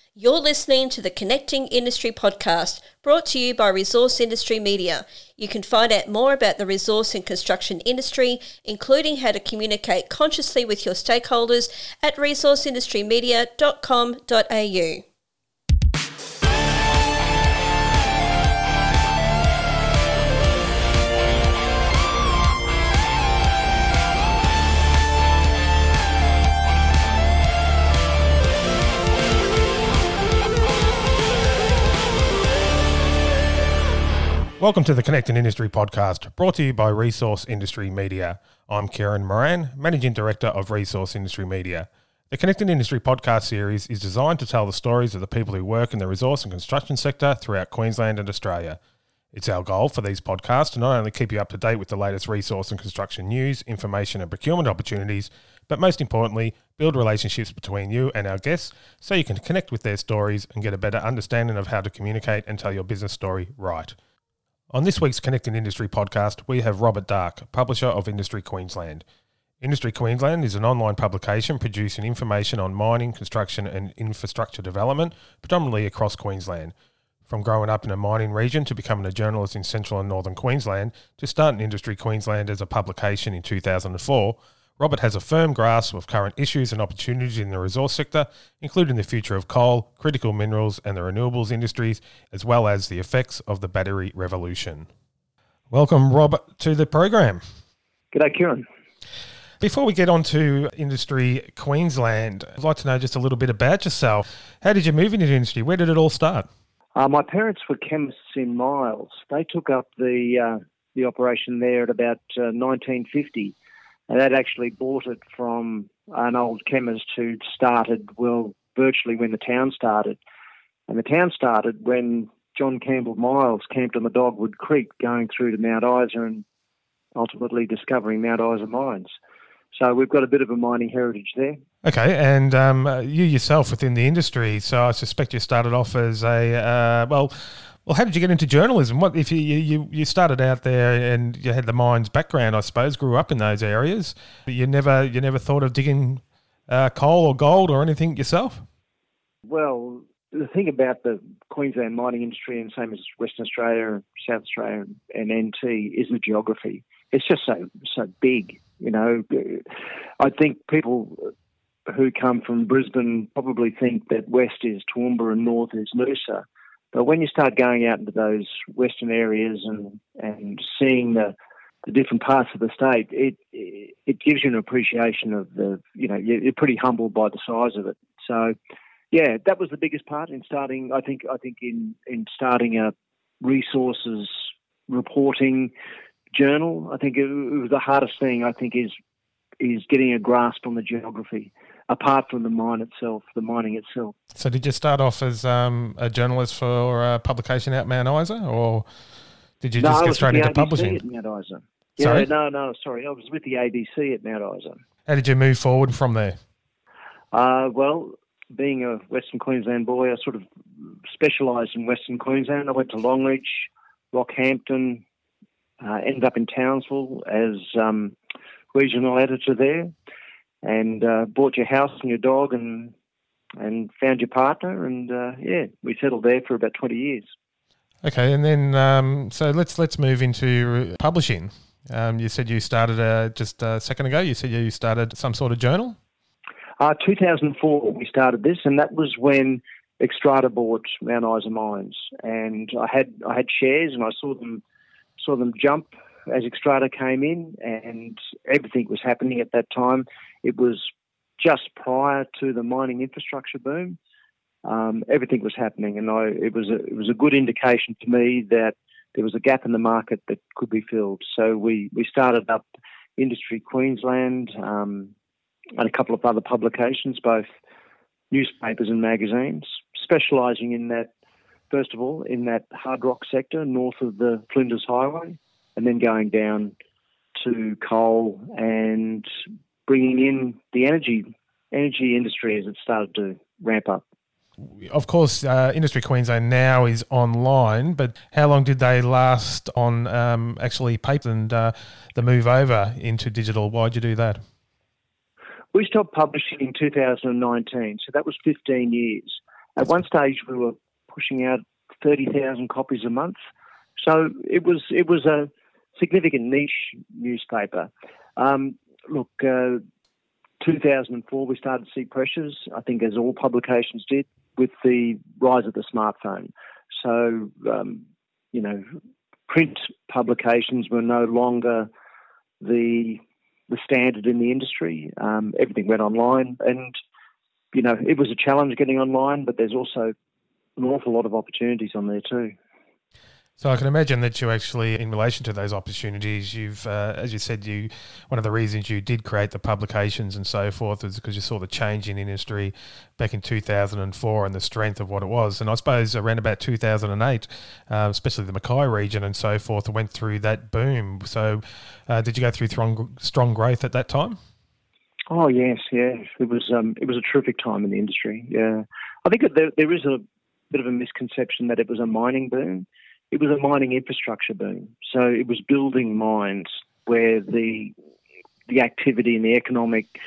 You're listening to the Connecting Industry podcast, brought to you by Resource Industry Media. You can find out more about the resource and construction industry, including how to communicate consciously with your stakeholders at resourceindustrymedia.com.au. Welcome to the Connecting Industry podcast, brought to you by Resource Industry Media. I'm Kieran Moran, Managing Director of Resource Industry Media. The Connecting Industry podcast series is designed to tell the stories of the people who work in the resource and construction sector throughout Queensland and Australia. It's our goal for these podcasts to not only keep you up to date with the latest resource and construction news, information and procurement opportunities, but most importantly, build relationships between you and our guests so you can connect with their stories and get a better understanding of how to communicate and tell your business story right. On this week's Connecting Industry podcast, we have Robert Dark, publisher of Industry Queensland. Industry Queensland is an online publication producing information on mining, construction and infrastructure development, predominantly across Queensland. From growing up in a mining region to becoming a journalist in central and northern Queensland to starting Industry Queensland as a publication in 2004, Robert has a firm grasp of current issues and opportunities in the resource sector, including the future of coal, critical minerals and the renewables industries, as well as the effects of the battery revolution. Welcome, Robert, to the program. G'day, Kieran. Before we get on to Industry Queensland, I'd like to know just a little bit about yourself. How did you move into the industry? Where did it all start? My parents were chemists in Miles. They took up the operation there at about 1950. And they'd actually bought it from an old chemist who started, well, virtually when the town started. And the town started when John Campbell Miles camped on the Dogwood Creek going through to Mount Isa and ultimately discovering Mount Isa mines. So we've got a bit of a mining heritage there. Okay, and you yourself within the industry, so I suspect you started off as a, Well, how did you get into journalism? What if you started out there and you had the mines background, I suppose, grew up in those areas, but you never thought of digging coal or gold or anything yourself? Well, the thing about the Queensland mining industry, and same as Western Australia, South Australia and NT, is the geography. It's just so big, you know. I think people who come from Brisbane probably think that west is Toowoomba and north is Noosa. But when you start going out into those western areas and seeing the different parts of the state, it gives you an appreciation of you're pretty humbled by the size of it. So, yeah, that was the biggest part in starting. I think in starting a resources reporting journal. I think it was the hardest thing. I think is getting a grasp on the geography, apart from the mining itself. So did you start off as a journalist for a publication out Mount Isa, or did you just get straight into publishing? At Mount Isa. Sorry? Sorry. I was with the ABC at Mount Isa. How did you move forward from there? Well, being a Western Queensland boy, I sort of specialised in Western Queensland. I went to Longreach, Rockhampton, ended up in Townsville as regional editor there, and bought your house and your dog and found your partner, and we settled there for about 20 years. Okay, and then so let's move into publishing. You said you started just a second ago. You said you started some sort of journal. 2004 we started this, and that was when Xstrata bought Mount Isa Mines, and I had shares, and I saw them jump as Xstrata came in, and everything was happening at that time. It was just prior to the mining infrastructure boom. Everything was happening, and it was a good indication to me that there was a gap in the market that could be filled. So we started up Industry Queensland and a couple of other publications, both newspapers and magazines, specialising in that, first of all, in that hard rock sector north of the Flinders Highway, and then going down to coal and bringing in the energy industry as it started to ramp up. Of course, Industry Queensland now is online, but how long did they last on actually paper and the move over into digital? Why'd you do that? We stopped publishing in 2019, so that was 15 years. At one stage, we were pushing out 30,000 copies a month. So it was a significant niche newspaper. 2004, we started to see pressures, I think as all publications did, with the rise of the smartphone. So, print publications were no longer the standard in the industry. Everything went online, and it was a challenge getting online, but there's also an awful lot of opportunities on there too. So I can imagine that you actually, in relation to those opportunities, you've, as you said, one of the reasons you did create the publications and so forth is because you saw the change in industry back in 2004 and the strength of what it was. And I suppose around about 2008, especially the Mackay region and so forth, went through that boom. So did you go through strong growth at that time? Oh yes, yeah. It was a terrific time in the industry. Yeah, I think that there is a bit of a misconception that it was a mining boom. It was a mining infrastructure boom. So it was building mines where the activity and the economic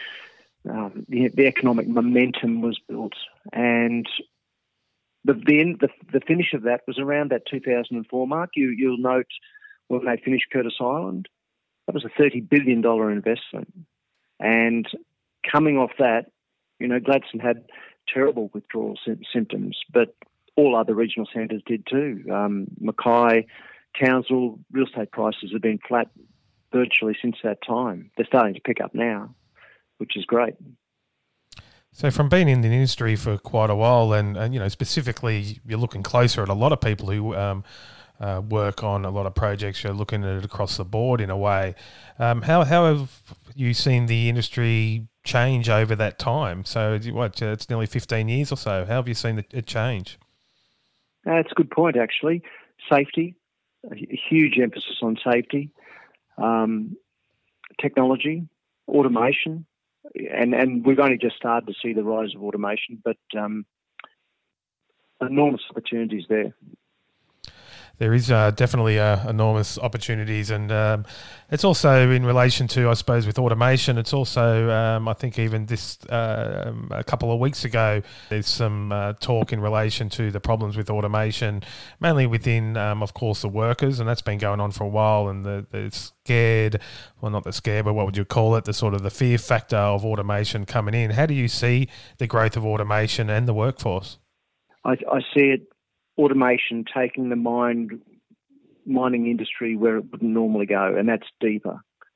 momentum was built, and the finish of that was around that 2004 mark. You'll note when they finished Curtis Island, that was a $30 billion investment, and coming off that, Gladstone had terrible withdrawal symptoms, but all other regional centres did too. Mackay, Townsville, real estate prices have been flat virtually since that time. They're starting to pick up now, which is great. So from being in the industry for quite a while and specifically you're looking closer at a lot of people who work on a lot of projects, you're looking at it across the board in a way. How have you seen the industry change over that time? So it's nearly 15 years or so. How have you seen it change? That's a good point, actually. Safety, a huge emphasis on safety, technology, automation, and we've only just started to see the rise of automation, but enormous opportunities there. There is definitely enormous opportunities, and it's also in relation to, I suppose, with automation. It's also, I think, even this a couple of weeks ago, there's some talk in relation to the problems with automation, mainly within, of course, the workers, and that's been going on for a while. And the scared, well, not the scare, but what would you call it? The sort of the fear factor of automation coming in. How do you see the growth of automation and the workforce? I see it. Automation taking the mining industry where it wouldn't normally go, and that's deeper.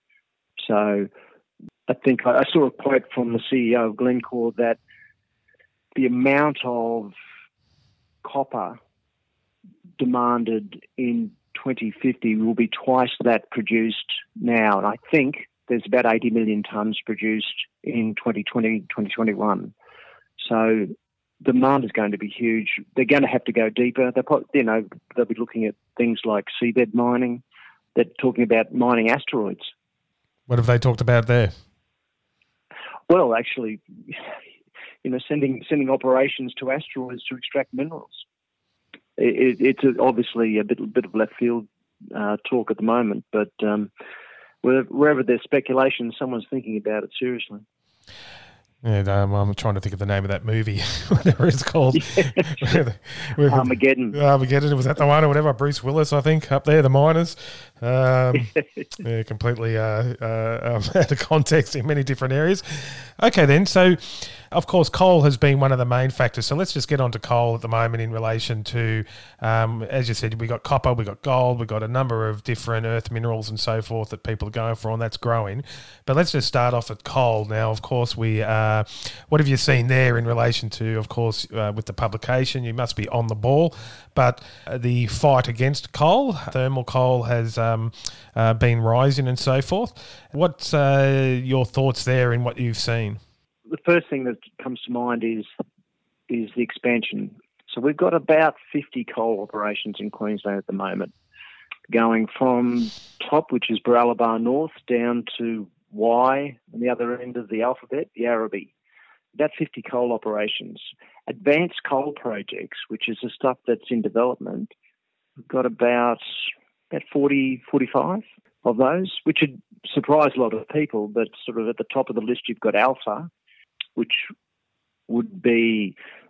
So I think I saw a quote from the CEO of Glencore that the amount of copper demanded in 2050 will be twice that produced now. And I think there's about 80 million tonnes produced in 2020, 2021. So demand is going to be huge. They're going to have to go deeper. They'll be looking at things like seabed mining. They're talking about mining asteroids. What have they talked about there? Well, actually, sending operations to asteroids to extract minerals. It's obviously a bit of left field talk at the moment, but wherever there's speculation, someone's thinking about it seriously. Yeah, I'm trying to think of the name of that movie, whatever it's called. Armageddon. Was that the one or whatever? Bruce Willis, I think, up there, the miners. Completely out of context in many different areas. Okay, then. So, of course, coal has been one of the main factors. So let's just get on to coal at the moment in relation to, as you said, we got copper, we got gold, we got a number of different earth minerals and so forth that people are going for, and that's growing. But let's just start off at coal. Now, of course, what have you seen there in relation to, of course, with the publication? You must be on the ball. But the fight against coal, thermal coal has been rising and so forth. What's your thoughts there in what you've seen? The first thing that comes to mind is the expansion. So we've got about 50 coal operations in Queensland at the moment, going from top, which is Baralaba North, down to Y, on the other end of the alphabet, the Araby. About 50 coal operations. Advanced coal projects, which is the stuff that's in development, we've got about 40, 45 of those, which would surprise a lot of people, but sort of at the top of the list you've got Alpha, which would be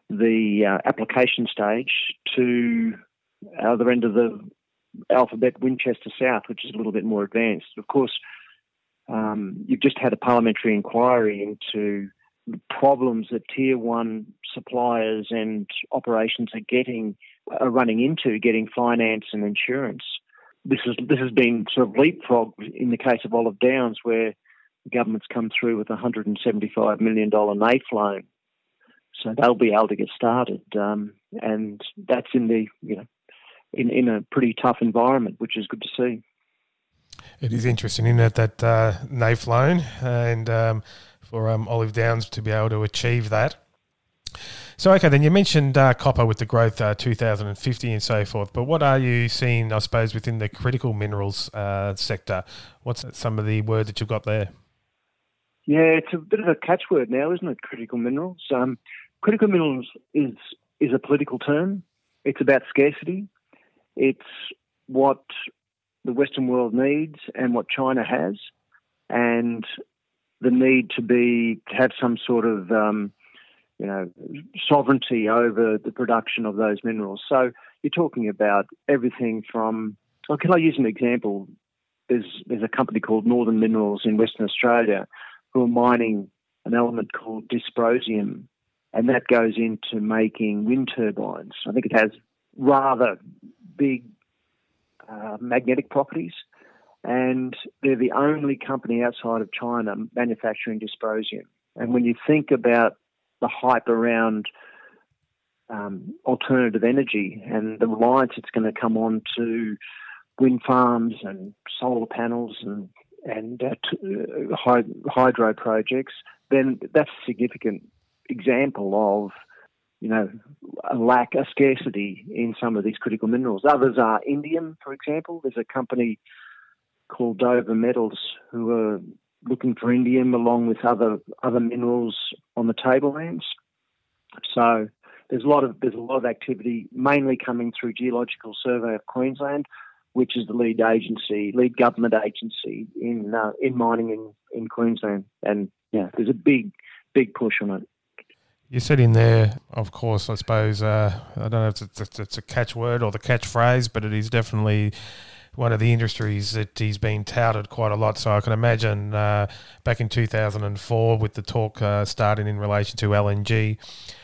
the application stage to the other end of the alphabet, Winchester South, which is a little bit more advanced. Of course, you've just had a parliamentary inquiry into the problems that Tier 1 suppliers and operations are running into getting finance and insurance. This has been sort of leapfrogged in the case of Olive Downs, where the government's come through with a $175 million NAIF loan. So they'll be able to get started. And that's in a pretty tough environment, which is good to see. It is interesting, isn't it, that NAIF loan and for Olive Downs to be able to achieve that. So, okay, then you mentioned copper with the growth 2050 and so forth, but what are you seeing, I suppose, within the critical minerals sector? What's some of the word that you've got there? Yeah, it's a bit of a catchword now, isn't it, critical minerals? Critical minerals is a political term. It's about scarcity. It's what the Western world needs and what China has, and the need to have some sort of sovereignty over the production of those minerals. So you're talking about everything from, can I use an example? There's a company called Northern Minerals in Western Australia who are mining an element called dysprosium, and that goes into making wind turbines. I think it has rather big magnetic properties, and they're the only company outside of China manufacturing dysprosium. And when you think about the hype around alternative energy and the reliance it's going to come on to wind farms and solar panels and hydro projects, then that's a significant example of a scarcity in some of these critical minerals. Others are indium, for example. There's a company called Dover Metals who are looking for indium along with other minerals on the tablelands. So there's a lot of activity, mainly coming through Geological Survey of Queensland, which is the lead government agency in mining in Queensland. And yeah, there's a big push on it. You said in there, of course, I suppose, I don't know if it's a catchword or the catchphrase, but it is definitely one of the industries that he's been touted quite a lot. So I can imagine back in 2004 with the talk starting in relation to LNG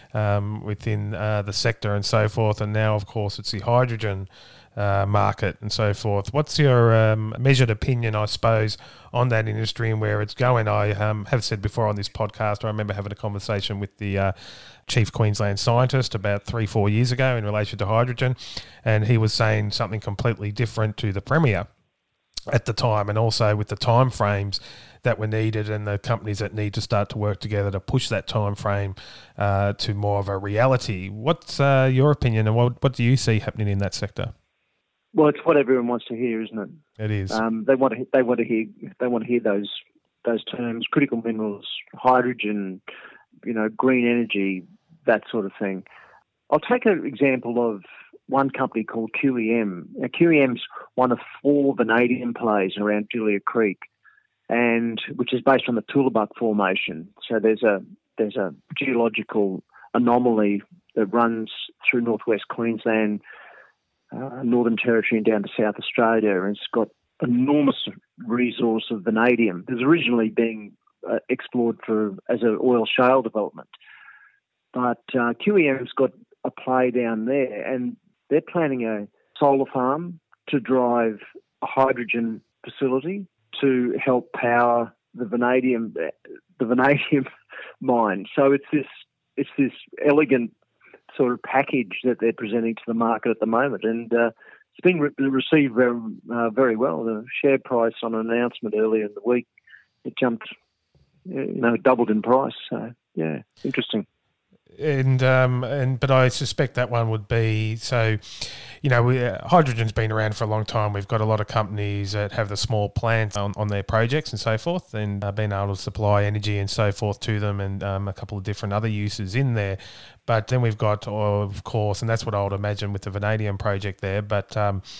within the sector and so forth. And now, of course, it's the hydrogen market and so forth. What's your measured opinion, I suppose, on that industry and where it's going? I have said before on this podcast, I remember having a conversation with the chief Queensland scientist about 3-4 years ago in relation to hydrogen, and he was saying something completely different to the Premier at the time, and also with the time frames that were needed and the companies that need to start to work together to push that time frame to more of a reality. What's your opinion, and what do you see happening in that sector? Well, it's what everyone wants to hear, isn't it? It is. They want to hear those terms: critical minerals, hydrogen, green energy, that sort of thing. I'll take an example of one company called QEM. Now, QEM's one of 4 vanadium plays around Julia Creek, and which is based on the Tullabuck Formation. So there's a geological anomaly that runs through northwest Queensland, Northern Territory and down to South Australia, and it's got enormous resource of vanadium. It was originally being explored as an oil shale development. But QEM's got a play down there, and they're planning a solar farm to drive a hydrogen facility to help power the vanadium mine. So it's this elegant sort of package that they're presenting to the market at the moment, and it's been received very well. The share price on an announcement earlier in the week, it jumped, doubled in price. So yeah, interesting. But I suspect that one would be, so hydrogen's been around for a long time. We've got a lot of companies that have the small plants on their projects and so forth, and being able to supply energy and so forth to them, and a couple of different other uses in there. But then we've got, of course, and that's what I would imagine with the vanadium project there, but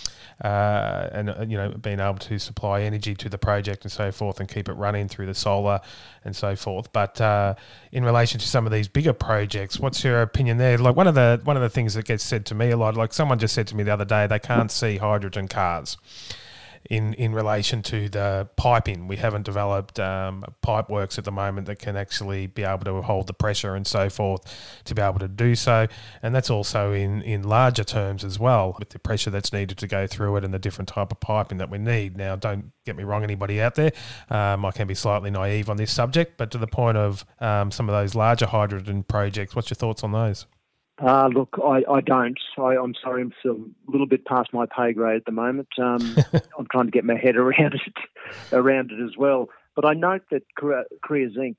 being able to supply energy to the project and so forth and keep it running through the solar and so forth. But in relation to some of these bigger projects, what's your opinion there? Like one of the things that gets said to me a lot, like someone just said to me the other day, they can't see hydrogen cars. In relation to the piping, we haven't developed pipe works at the moment that can actually be able to hold the pressure and so forth to be able to do so. And that's also in larger terms as well, with the pressure that's needed to go through it and the different type of piping that we need. Now, don't get me wrong, anybody out there, I can be slightly naive on this subject, but to the point of some of those larger hydrogen projects, what's your thoughts on those? Look, I don't. I'm sorry, I'm still a little bit past my pay grade at the moment. I'm trying to get my head around it as well. But I note that Korea Zinc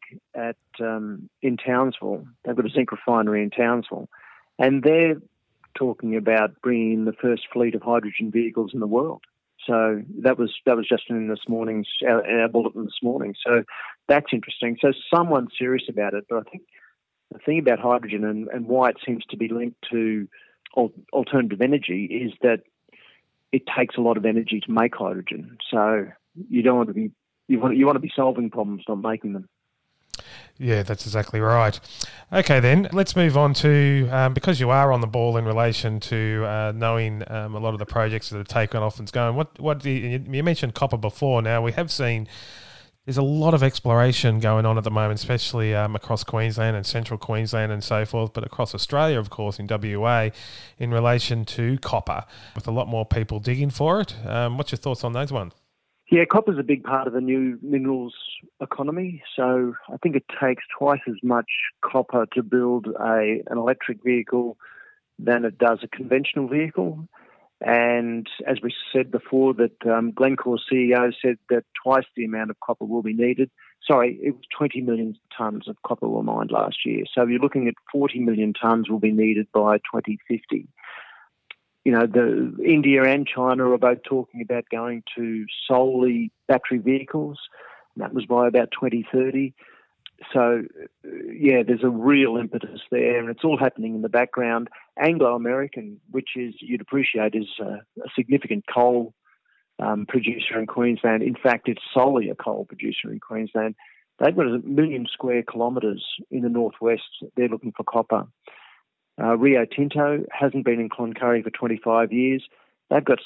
in Townsville, they've got a zinc refinery in Townsville, and they're talking about bringing in the first fleet of hydrogen vehicles in the world. So that was just in our bulletin this morning. So that's interesting. So someone's serious about it, but I think the thing about hydrogen and why it seems to be linked to alternative energy is that it takes a lot of energy to make hydrogen. So you want to be solving problems, not making them. Yeah, that's exactly right. Okay, then let's move on to because you are on the ball in relation to knowing a lot of the projects that have taken off and going. What you mentioned copper before. Now we have seen. There's a lot of exploration going on at the moment, especially across Queensland and central Queensland and so forth, but across Australia, of course, in WA, in relation to copper, with a lot more people digging for it. What's your thoughts on those ones? Yeah, copper's a big part of the new minerals economy. So I think it takes twice as much copper to build an electric vehicle than it does a conventional vehicle. And as we said before, that Glencore's CEO said that twice the amount of copper will be needed. Sorry, it was 20 million tonnes of copper were mined last year. So you're looking at 40 million tonnes will be needed by 2050. India and China are both talking about going to solely battery vehicles. And that was by about 2030. So, there's a real impetus there, and it's all happening in the background. Anglo American, which you'd appreciate, is a significant coal producer in Queensland. In fact, it's solely a coal producer in Queensland. They've got 1 million square kilometres in the northwest. They're looking for copper. Rio Tinto hasn't been in Cloncurry for 25 years. They've got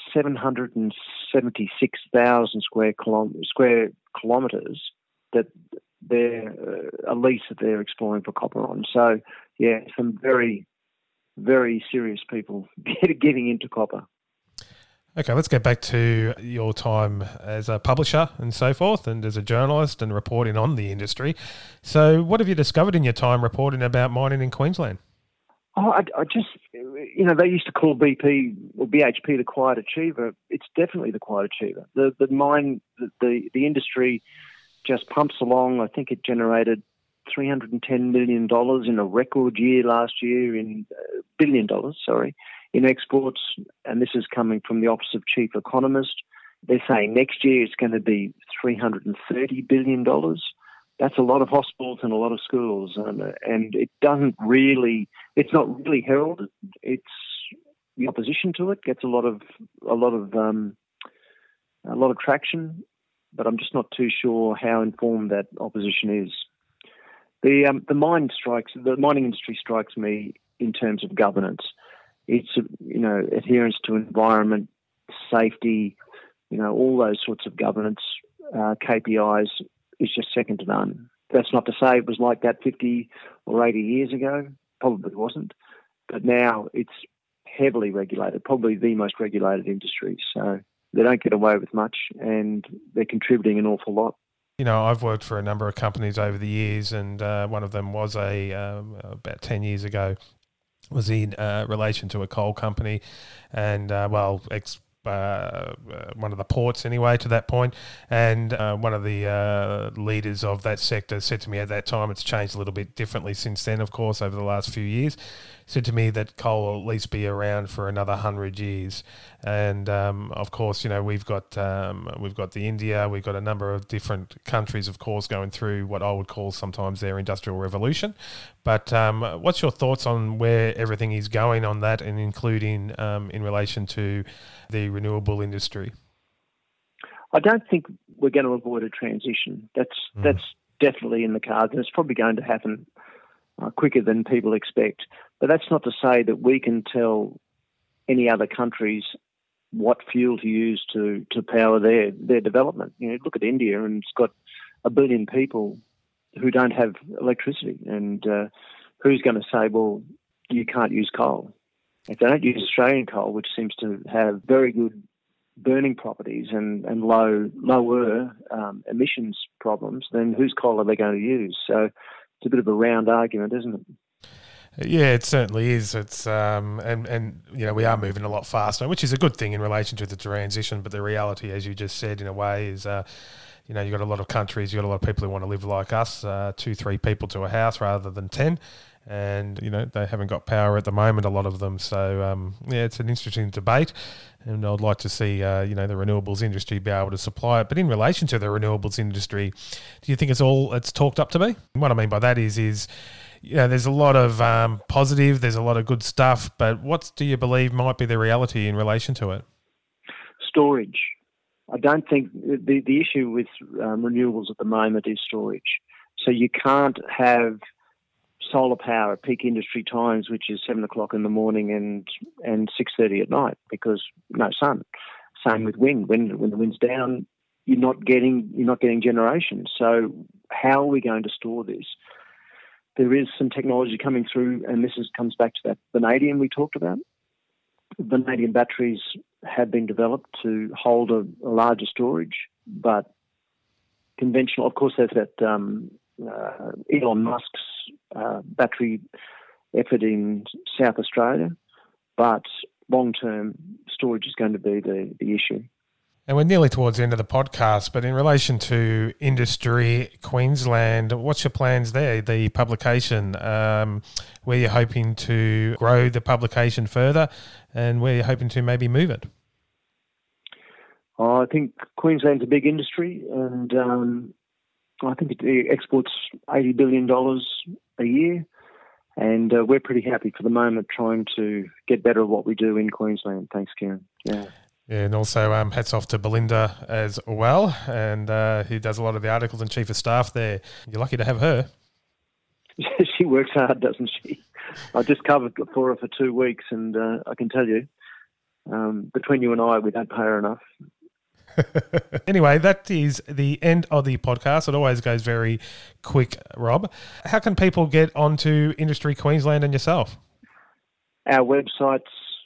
776,000 square kilometres that a lease that they're exploring for copper on. So, some very, very serious people getting into copper. Okay, let's get back to your time as a publisher and so forth, and as a journalist and reporting on the industry. So what have you discovered in your time reporting about mining in Queensland? I just, they used to call BP or BHP the quiet achiever. It's definitely the quiet achiever. The industry just pumps along. I think it generated $310 million in a record year last year, in $1 billion, in exports. And this is coming from the Office of Chief Economist. They're saying next year it's going to be $330 billion. That's a lot of hospitals and a lot of schools. And it's not really heralded. It's the opposition to it gets a lot of traction. But I'm just not too sure how informed that opposition is. The mining industry strikes me in terms of governance. It's adherence to environment, safety, all those sorts of governance KPIs is just second to none. That's not to say it was like that 50 or 80 years ago. Probably wasn't. But now it's heavily regulated, probably the most regulated industry. So they don't get away with much, and they're contributing an awful lot. I've worked for a number of companies over the years, and one of them was about 10 years ago, was in relation to a coal company, and one of the ports anyway to that point, and one of the leaders of that sector said to me at that time, it's changed a little bit differently since then, of course, over the last few years, said to me that coal will at least be around for another 100 years. And of course, we've got the India, we've got a number of different countries, of course, going through what I would call sometimes their industrial revolution. But what's your thoughts on where everything is going on that, and including in relation to the renewable industry? I don't think we're going to avoid a transition. That's definitely in the cards, and it's probably going to happen quicker than people expect. But that's not to say that we can tell any other countries what fuel to use to power their development. Look at India, and it's got 1 billion people who don't have electricity, and who's going to say, well, you can't use coal? If they don't use Australian coal, which seems to have very good burning properties and lower emissions problems, then whose coal are they going to use? So it's a bit of a round argument, isn't it? Yeah, it certainly is. It's and we are moving a lot faster, which is a good thing in relation to the transition. But the reality, as you just said, in a way, is you've got a lot of countries, you've got a lot of people who want to live like us, 2-3 people to a house rather than 10. And, they haven't got power at the moment, a lot of them. So, it's an interesting debate. And I'd like to see, the renewables industry be able to supply it. But in relation to the renewables industry, do you think it's talked up to be? What I mean by that is there's a lot of positive, there's a lot of good stuff. But what do you believe might be the reality in relation to it? Storage. I don't think the issue with renewables at the moment is storage. So you can't have solar power at peak industry times, which is 7 o'clock in the morning and 6:30 at night, because no sun. Same with wind. When the wind's down, you're not getting generation. So how are we going to store this? There is some technology coming through, and this comes back to that vanadium we talked about. Vanadium batteries have been developed to hold a larger storage, but conventional, of course, there's that Elon Musk's battery effort in South Australia, but long-term storage is going to be the issue. And we're nearly towards the end of the podcast, but in relation to Industry Queensland, what's your plans there? The publication, where you're hoping to grow the publication further, and where you're hoping to maybe move it? I think Queensland's a big industry, and I think it exports $80 billion a year, and we're pretty happy for the moment trying to get better at what we do in Queensland. Thanks, Kieran. Yeah, and also hats off to Belinda as well, and who does a lot of the articles and chief of staff there. You're lucky to have her. She works hard, doesn't she? I just covered for her for 2 weeks, and I can tell you, between you and I, we don't pay her enough. Anyway, that is the end of the podcast. It always goes very quick, Rob. How can people get onto Industry Queensland and yourself? Our website's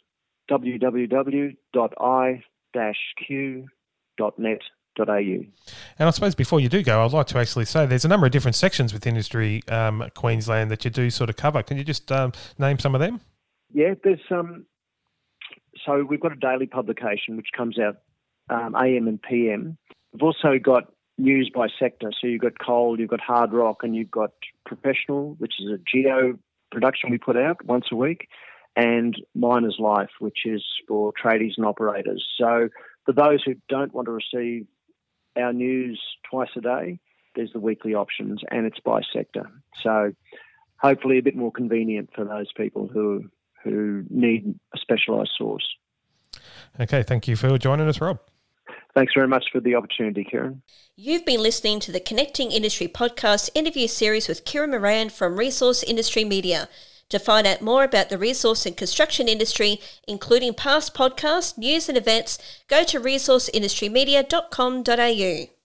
www.i-q.net.au. And I suppose before you do go, I'd like to actually say there's a number of different sections with Industry Queensland that you do sort of cover. Can you just name some of them? Yeah, there's so we've got a daily publication which comes out AM and PM. We've also got news by sector. So you've got coal, you've got hard rock, and you've got professional, which is a geo production we put out once a week, and Miner's Life, which is for tradies and operators. So for those who don't want to receive our news twice a day, there's the weekly options, and it's by sector. So hopefully a bit more convenient for those people who need a specialised source. Okay, thank you for joining us, Rob. Thanks very much for the opportunity, Kieran. You've been listening to the Connecting Industry podcast interview series with Kieran Moran from Resource Industry Media. To find out more about the resource and construction industry, including past podcasts, news and events, go to resourceindustrymedia.com.au.